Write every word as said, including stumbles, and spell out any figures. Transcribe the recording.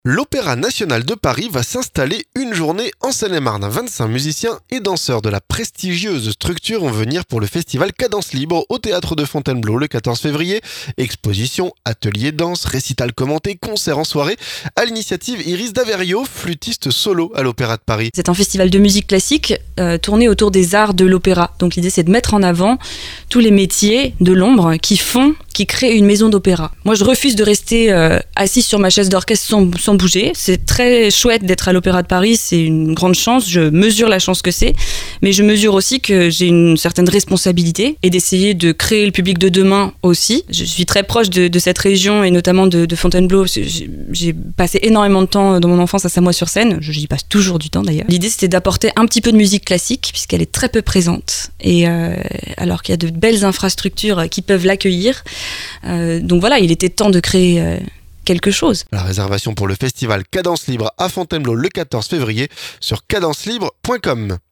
L'Opéra national de Paris va s'installer une journée en Seine-et-Marne. vingt-cinq musiciens et danseurs de la prestigieuse structure vont venir pour le festival Cadence Libre au théâtre de Fontainebleau le quatorze février. Exposition, ateliers danse, récital commenté, concert en soirée. À l'initiative Iris Daverio, flûtiste solo à l'Opéra de Paris. C'est un festival de musique classique euh, tourné autour des arts de l'opéra. Donc l'idée c'est de mettre en avant tous les métiers de l'ombre qui font, qui créent une maison d'opéra. Moi je refuse de rester euh, assise sur ma chaise d'orchestre sans, sans bouger. C'est très chouette d'être à l'Opéra de Paris, c'est une grande chance, je mesure la chance que c'est, mais je mesure aussi que j'ai une certaine responsabilité et d'essayer de créer le public de demain aussi. Je suis très proche de, de cette région et notamment de, de Fontainebleau. J'ai, j'ai passé énormément de temps dans mon enfance à Samois-sur-Seine, j'y passe toujours du temps d'ailleurs. L'idée c'était d'apporter un petit peu de musique classique puisqu'elle est très peu présente et euh, alors qu'il y a de belles infrastructures qui peuvent l'accueillir. Euh, donc voilà, il était temps de créer euh, quelque chose. La réservation pour le festival Cadence Libre à Fontainebleau le quatorze février sur cadence libre point com.